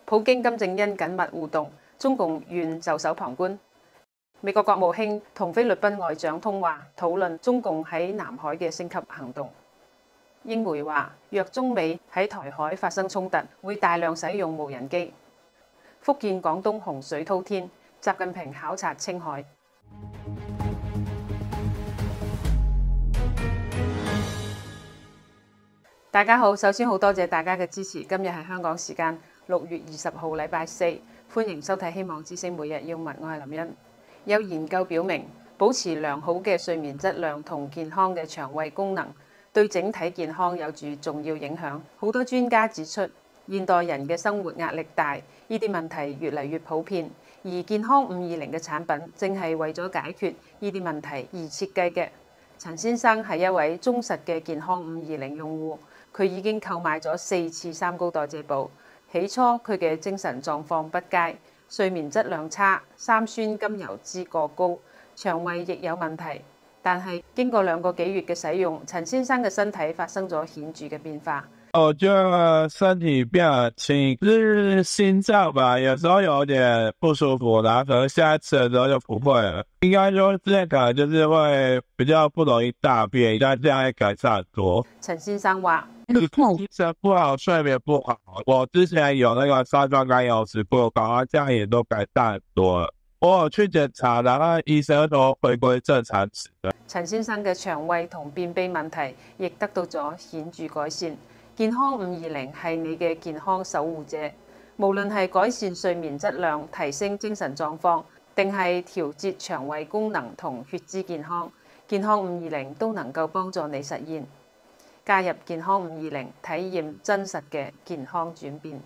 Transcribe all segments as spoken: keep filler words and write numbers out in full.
普京金正恩緊密互動，中共願袖手旁觀。美國國務卿同菲律賓外長通話，討論中共喺南海嘅升級行動。英媒話，若中美喺台海發生衝突，會大量使用無人機。福建、廣東洪水滔天，習近平考察青海。大家好，首先好多謝大家嘅支持。今日係香港時間六月二十號，禮拜四，歡迎收睇《希望之聲每日要聞》，我係林茵。有研究表明，保持良好嘅睡眠質量同健康嘅腸胃功能，對整體健康有住重要影響。好多專家指出，現代人嘅生活壓力大，呢啲問題越嚟越普遍，而健康五二零嘅產品正係為咗解決呢啲問題而設計嘅。陳先生係一位忠實嘅健康五二零用戶，佢已經購買咗四次三高代謝寶。起初佢嘅精神狀況不佳，睡眠質量差，三酸甘油酯過高，腸胃亦有問題。但係經過兩個幾月嘅使用，陳先生嘅身體發生咗顯著嘅變化。 我覺得身體變輕，就是心臟吧，有時候有點不舒服，然後可能下次的時候就不會了。應該說之前可能就是會比較不容易大便，但這樣會改善很多。 陳先生話： 精神不好，睡眠不好。我之前有那個三酸甘油酯過高，這樣也都改善很多了。我有去檢查，然後醫生都回歸正常值。 陳先生嘅腸胃同便秘問題亦得到咗顯著改善。健康五二零係你嘅健康守護者，無論係改善睡眠質量、提升精神狀況，定係調節腸胃功能同血脂健康，健康五二零都能夠幫助你實現。加入健康五二零，體驗真實嘅健康轉變。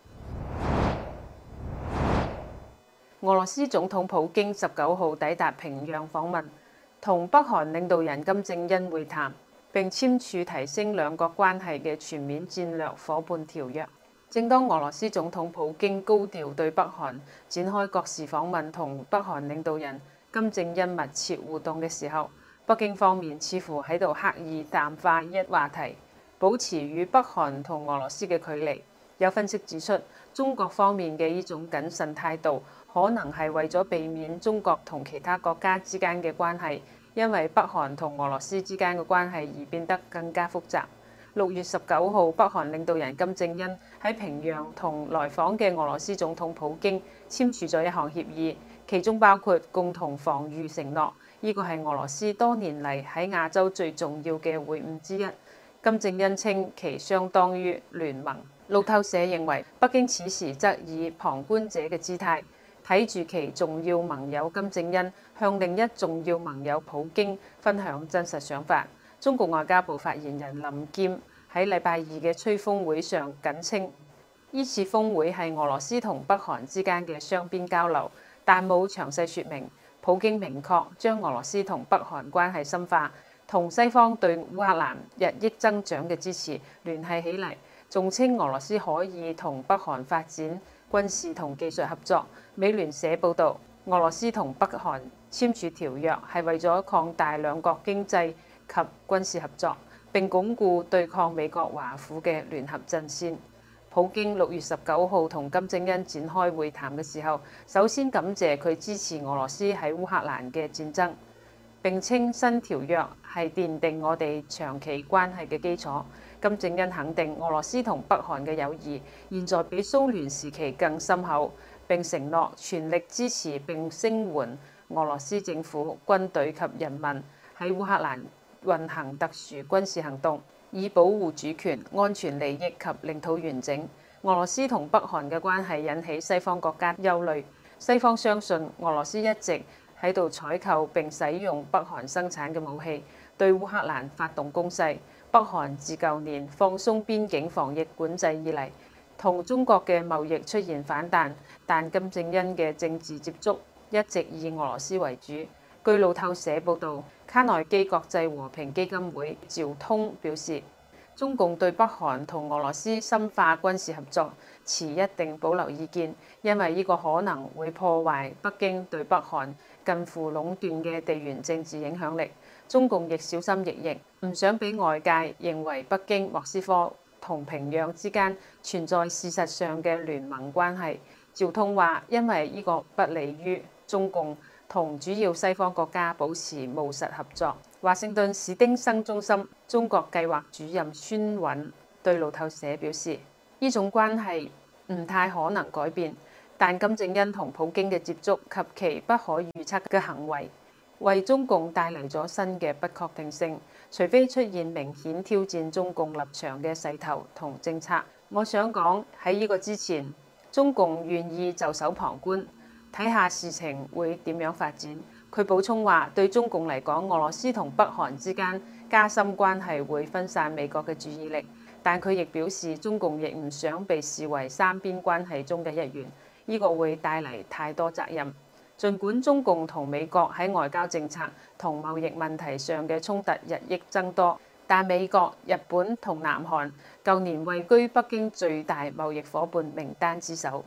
俄羅斯總統普京十九號抵達平壤訪問，同北韓領導人金正恩會談，並簽署提升兩國關係嘅全面戰略夥伴條約。正當俄羅斯總統普京高調對北韓展開國事訪問，同北韓領導人金正恩密切互動嘅時候，北京方面似乎喺度刻意淡化一話題，保持與北韓同俄羅斯嘅距離。有分析指出，中國方面嘅呢種謹慎態度，可能係為咗避免中國同其他國家之間嘅關係因為北韓同俄羅斯之間嘅關係而變得更加複雜。六月十九號，北韓領導人金正恩喺平壤同來訪嘅俄羅斯總統普京簽署咗一項協議，其中包括共同防禦承諾。呢個係俄羅斯多年嚟喺亞洲最重要嘅會晤之一。金正恩稱其相當於聯盟。路透社認為，北京此時則以旁觀者嘅姿態，睇住其重要盟友金正恩向另一重要盟友普京分享真實想法。中國外交部發言人林劍喺禮拜二嘅吹風會上僅稱，呢次峰會係俄羅斯同北韓之間嘅雙邊交流，但冇詳細説明。普京明確將俄羅斯同北韓關係深化，同西方對烏克蘭日益增長嘅支持聯繫起嚟，仲稱俄羅斯可以同北韓發展軍事同技術合作。美聯社報導，俄羅斯同北韓簽署條約係為咗擴大兩國經濟及軍事合作，並鞏固對抗美國華府嘅聯合陣線。普京六月十九號同金正恩展開會談嘅時候，首先感謝佢支持俄羅斯喺烏克蘭嘅戰爭，並稱新條約係奠定我哋長期關係嘅基礎。金正恩肯定俄羅斯同北韓嘅友誼現在比蘇聯時期更深厚，並承諾全力支持並聲援俄羅斯政府、軍隊及人民喺烏克蘭運行特殊軍事行動，以保護主權、安全利益及領土完整。俄羅斯同北韓嘅關係引起西方國家憂慮。西方相信俄羅斯一直喺度採購並使用北韓生產嘅武器，對烏克蘭發動攻勢。北韓自舊年放鬆邊境防疫管制以嚟，同中國嘅貿易出現反彈，但金正恩嘅政治接觸一直以俄羅斯為主。據路透社報導，卡內基國際和平基金會趙通表示，中共對北韓同俄羅斯深化軍事合作持一定保留意見，因為呢個可能會破壞北京對北韓近乎壟斷嘅地緣政治影響力。中共亦小心翼翼，唔想俾外界認為北京莫斯科同平壤之間存在事實上嘅聯盟關係。趙通話，因為呢個不利於中共同主要西方國家保持務實合作。華盛頓史丁生中心中國計劃主任孫韻對路透社表示，呢種關係唔太可能改變，但金正恩同普京嘅接觸及其不可預測嘅行為，為中共帶嚟咗新嘅不確定性，除非出現明顯挑戰中共立場嘅勢頭同政策。我想講，喺呢個之前，中共願意袖手旁觀，睇下事情會點樣發展。佢補充話，對中共嚟講，俄羅斯同北韓之間加深關係會分散美國嘅注意力。但佢亦表示，中共亦唔想被視為三邊關係中嘅一員，呢個會帶嚟太多責任。儘管中共同美國喺外交政策同貿易問題上嘅衝突日益增多，但美國、日本同南韓舊年位居北京最大貿易夥伴名單之首。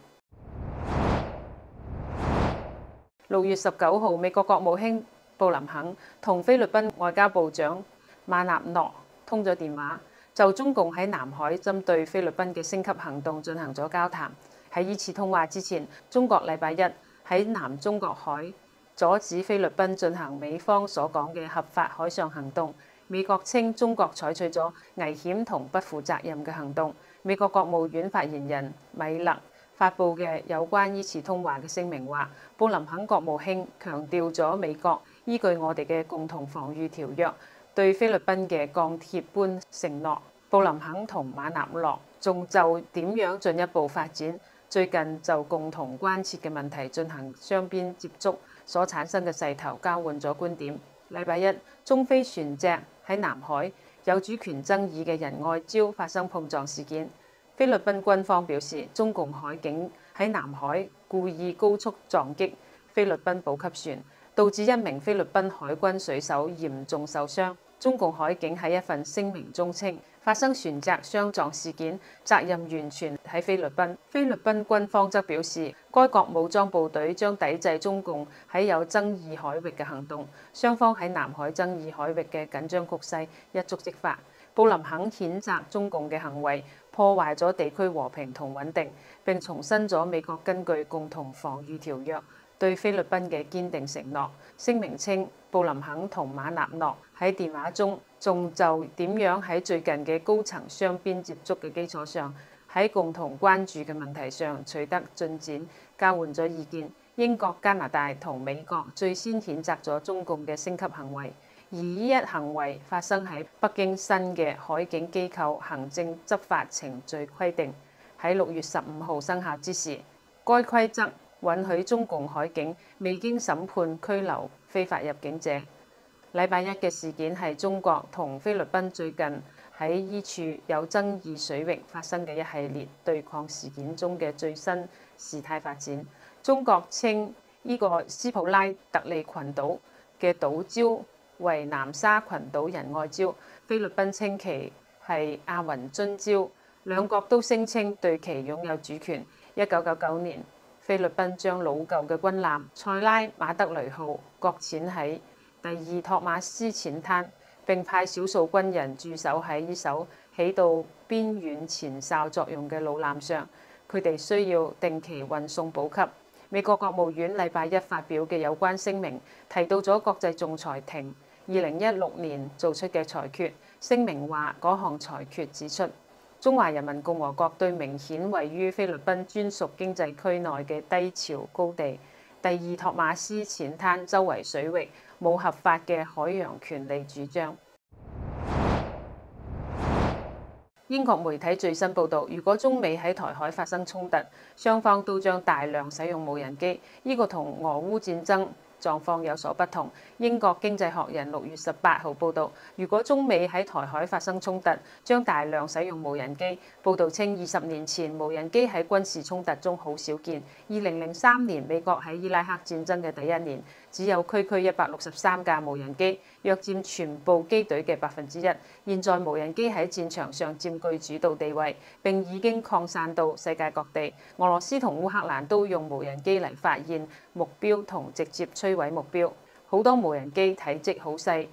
六月十九號，美國國務卿布林肯同菲律賓外交部長馬納諾通咗電話，就中共喺南海針對菲律賓嘅升級行動進行咗交談。喺呢次通話之前，中國禮拜一喺南中國海阻止菲律賓進行美方所講嘅合法海上行動。美國稱中國採取咗危險同不負責任嘅行動。美國國務院發言人米勒發布嘅有關呢次通話嘅聲明話，布林肯國務卿強調咗美國依據我哋嘅共同防禦條約對菲律賓嘅鋼鐵般承諾。布林肯同馬納諾仲就點樣進一步發展最近就共同關切嘅問題進行雙邊接觸所產生嘅勢頭交換咗觀點。禮拜一，中菲船隻喺南海有主權爭議嘅仁愛礁發生碰撞事件。菲律賓軍方表示，中共海警喺南海故意高速撞擊菲律賓補給船，導致一名菲律賓海軍水手嚴重受傷。中共海警喺一份聲明中稱，發生船隻相撞事件責任完全喺菲律賓。菲律賓軍方則表示，該國武裝部隊將抵制中共喺有爭議海域嘅行動。雙方喺南海爭議海域嘅緊張局勢一觸即發。布林肯譴責中共嘅行為破壞咗地區和平同穩定，並重申咗美國根據共同防禦條約對菲律賓嘅堅定承諾。聲明稱，布林肯同馬納諾喺電話中仲就點樣喺最近嘅高層雙邊接觸嘅基礎上，喺共同關注嘅問題上取得進展，交換咗意見。英國、加拿大同美國最先譴責咗中共嘅升級行為，而呢一行為發生喺北京新嘅海警機構行政執法程序規定喺六月十五號生效之時，該規則允許中共海警未經審判拘留非法入境者。禮拜一嘅事件係中國同菲律賓最近喺依處有爭議水域發生嘅一系列對抗事件中嘅最新事態發展。中國稱呢個斯普拉特利群島嘅島礁為南沙群島仁愛礁，菲律賓稱其係阿雲津礁，兩國都聲稱對其擁有主權。一九九九年，菲律賓將老舊嘅軍艦塞拉馬德雷號擱淺喺第二托馬斯淺灘，並派少數軍人駐守喺呢艘起到邊遠前哨作用嘅老艦上，佢哋需要定期運送補給。美國國務院禮拜一發表嘅有關聲明提到咗國際仲裁庭二零一六年做出嘅裁決。聲明話，嗰項裁決指出，中華人民共和國對明顯位於菲律賓專屬經濟區內嘅低潮高地第二托馬斯淺灘周圍水域冇合法嘅海洋權利主張。英國媒體最新報導，如果中美喺台海發生衝突，雙方都將大量使用無人機，呢個同俄烏戰爭狀況有所不同。英國經濟學人六月十八號報導，如果中美喺台海發生衝突，將大量使用無人機。報導稱，二十年前無人機喺軍事衝突中好少見。二零零三年美國喺伊拉克戰爭嘅第一年，只有區區一百六十三架無人機，約佔全部機隊嘅百分之一。現在無人機喺戰場上佔據主導地位，並已經擴散到世界各地。俄羅斯同烏克蘭都用無人機嚟發現目標同直接摧毀目標。好多無人機體積好細，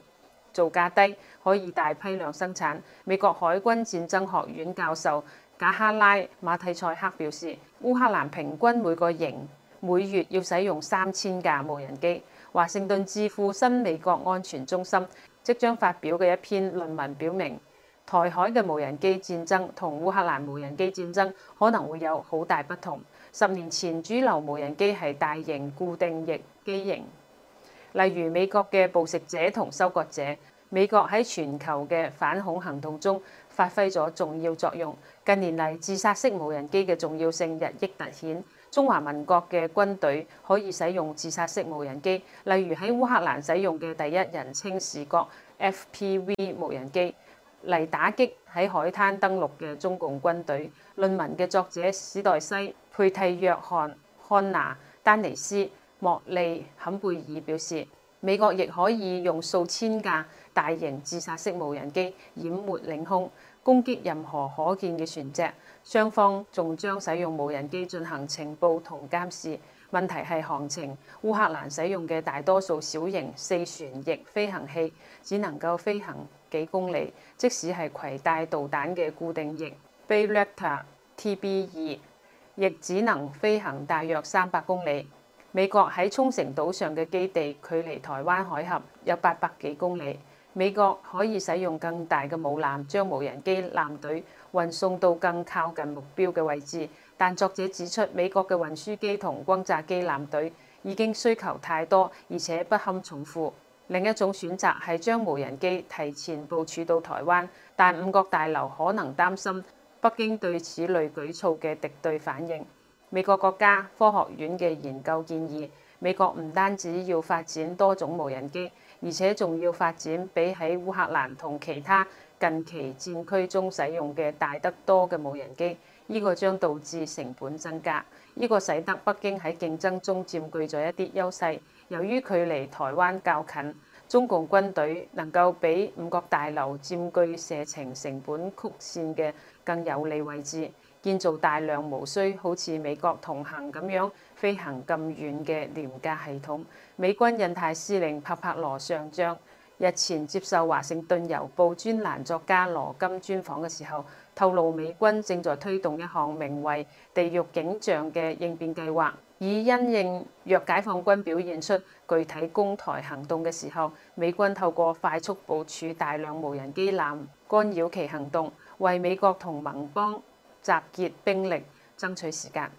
造價低，可以大批量生產。美國海軍戰爭學院教授賈哈拉馬蒂塞克表示，烏克蘭平均每個營每月要使用三千架無人機。華盛頓智庫新美國安全中心即將發表嘅一篇論文表明，台海嘅無人機戰爭同烏克蘭無人機戰爭可能會有好大不同。十年前主流無人機係大型固定翼機型，例如美國嘅捕食者同收割者。美國喺全球嘅反恐行動中發揮咗重要作用。近年嚟，自殺式無人機嘅重要性日益突顯。中華民國嘅軍隊可以使用自殺式無人機，例如喺烏克蘭使用嘅第一人稱視角 F P V 無人機嚟打擊喺海灘登陸嘅中共軍隊。論文嘅作者史黛西、佩蒂約翰、漢娜、丹尼斯、莫利、坎貝爾表示，美國亦可以用數千架大型自殺式無人機淹沒領空，攻擊任何可見嘅船隻。雙方仲將使用無人機進行情報同監視。問題係航程。烏克蘭使用嘅大多數小型四旋翼飛行器只能夠飛行幾公里，即使係攜帶導彈嘅固定翼 Bayraktar T B 二，亦只能飛行大約三百公里。美國喺沖繩島上嘅基地距離台灣海峽有八百幾公里。美國可以使用更大嘅母艦將無人機艦隊運送到更靠近目標嘅位置，但作者指出，美國嘅運輸機同轟炸機艦隊已經需求太多，而且不堪重負。另一種選擇係將無人機提前部署到台灣，但五角大樓可能擔心北京對此類舉措嘅敵對反應。美國國家科學院嘅研究建議，美國唔單止要發展多種無人機，而且仲要發展比喺烏克蘭同其他近期戰區中使用嘅大得多嘅無人機。呢個將導致成本增加，呢個使得北京喺競爭中佔據咗一啲優勢。由於距離台灣較近，中共軍隊能夠比五角大樓佔據射程成本曲線嘅更有利位置，建造大量無需好似美國同行咁樣飛行咁遠嘅廉價系統。美軍印太司令帕帕羅上將日前接受華盛頓郵報專欄作家羅金專訪嘅時候，透露美軍正在推動一項名為「地獄景象」嘅應變計劃，以因應若解放軍表現出具體攻台行動嘅時候，美軍透過快速部署大量無人機艦干擾其行動，為美國同盟邦集結兵力爭取時間。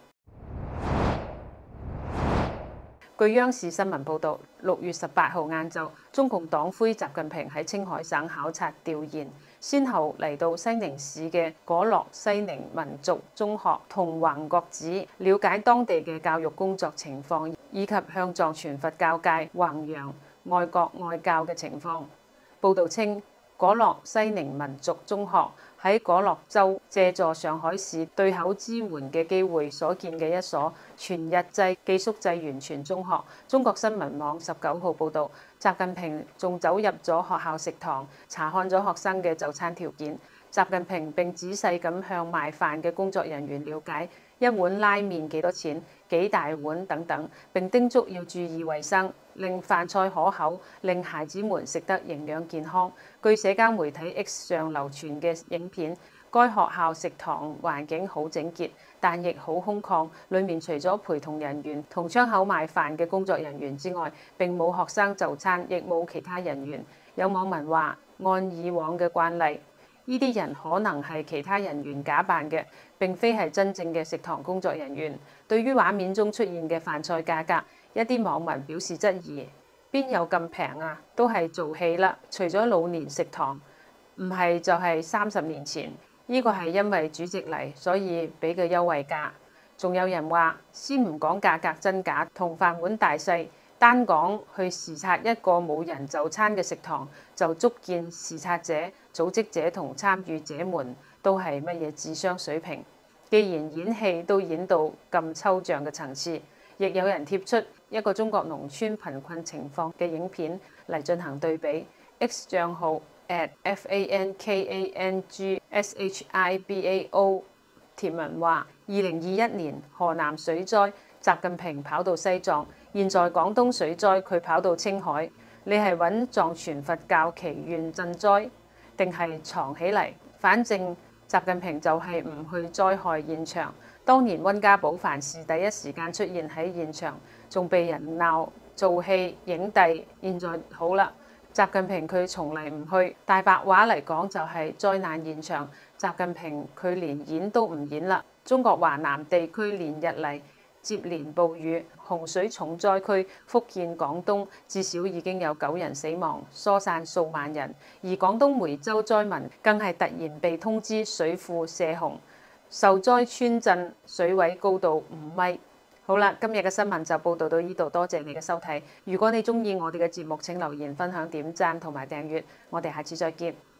據央視新聞報導，六月十八號晏晝，中共黨魁習近平喺青海省考察調研，先後嚟到西寧市嘅果洛西寧民族中學同橫角寺，了解當地嘅教育工作情況，以及向藏傳佛教界弘揚愛國愛教嘅情況。報導稱，果洛西寧民族中學喺果洛州借助上海市對口支援嘅機會所建嘅一所全日制寄宿制完全中學。中國新聞網十九號報導，習近平仲走入咗學校食堂，查看咗學生嘅就餐條件。習近平並仔細咁向賣飯嘅工作人員了解一碗拉麵幾多錢、幾大碗等等，並叮囑要注意衛生，令飯菜可口，令孩子們食得營養健康。據社交媒體 X 上流傳嘅影片，該學校食堂環境好整潔，但亦好空曠，裡面除咗陪同人員同窗口賣飯嘅工作人員之外，並冇學生就餐，亦冇其他人員。有網民話，按以往嘅慣例，呢啲人可能係其他人員假扮嘅，並非係真正嘅食堂工作人員。對於畫面中出現嘅飯菜價格，一啲網民表示質疑：邊有咁平啊？都係做戲啦！除咗老年食堂，唔係就係三十年前。呢個係因為主席嚟，所以俾個優惠價。仲有人話，先唔講價格真假同飯碗大細，單講去視察一個冇人就餐嘅食堂，就足見視察者、組織者同參與者們都係乜嘢智商水平。既然演戲都演到咁抽象嘅層次，亦有人貼出一個中國農村貧困情況嘅影片嚟進行對比。X 帳號 at F A N K A N G S H I B A O 貼文話：二零二一年河南水災，習近平跑到西藏；現在廣東水災，佢跑到青海。 你係揾藏傳佛教祈願賑災，定係藏起嚟？反正習近平就係唔去災害現場。當年溫家寶凡事第一時間出現喺現場，仲被人鬧做戲影帝。現在好啦，習近平佢從嚟唔去，大白話嚟講就係災難現場。習近平佢連演都唔演啦。中國華南地區連日嚟接連暴雨，洪水重災區福建、廣東至少已經有九人死亡，疏散數萬人。而廣東梅州災民更係突然被通知水庫泄洪，受災村鎮水位高到五米。好啦，今日嘅新聞就報導到呢度，多謝你嘅收睇。如果你鍾意我哋嘅節目，請留言、分享、點讚同埋訂閱。我哋下次再見。